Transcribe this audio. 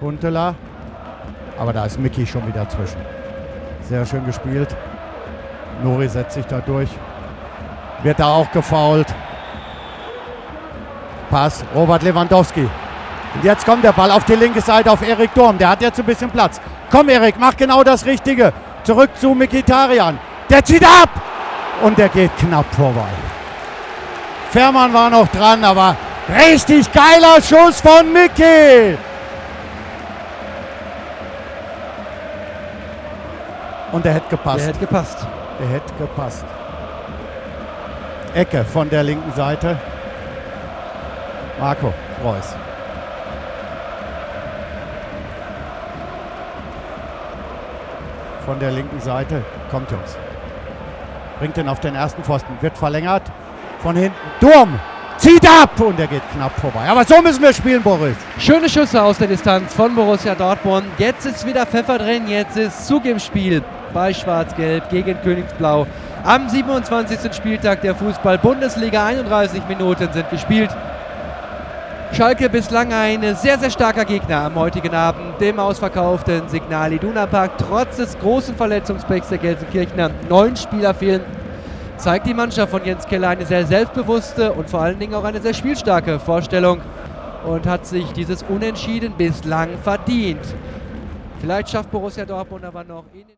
Huntelaar. Aber da ist Micky schon wieder zwischen. Sehr schön gespielt. Nuri setzt sich da durch. Wird da auch gefoult. Pass, Robert Lewandowski. Und jetzt kommt der Ball auf die linke Seite auf Erik Durm. Der hat jetzt ein bisschen Platz. Komm Erik, mach genau das Richtige. Zurück zu Mkhitaryan. Der zieht ab. Und der geht knapp vorbei. Fährmann war noch dran, aber richtig geiler Schuss von Micky. Und der hätte gepasst. Der hätte gepasst. Der hätte gepasst. Ecke von der linken Seite. Marco Reus. Von der linken Seite. Kommt, Jungs. Bringt den auf den ersten Pfosten. Wird verlängert. Von hinten. Durm zieht ab. Und der geht knapp vorbei. Aber so müssen wir spielen, Boris. Schöne Schüsse aus der Distanz von Borussia Dortmund. Jetzt ist wieder Pfeffer drin. Jetzt ist Zug im Spiel bei Schwarz-Gelb gegen Königsblau. Am 27. Spieltag der Fußball-Bundesliga. 31 Minuten sind gespielt. Schalke bislang ein sehr, sehr starker Gegner am heutigen Abend, dem ausverkauften Signal Iduna Park. Trotz des großen Verletzungspechs der Gelsenkirchener, 9 Spieler fehlen, zeigt die Mannschaft von Jens Keller eine sehr selbstbewusste und vor allen Dingen auch eine sehr spielstarke Vorstellung und hat sich dieses Unentschieden bislang verdient. Vielleicht schafft Borussia Dortmund aber noch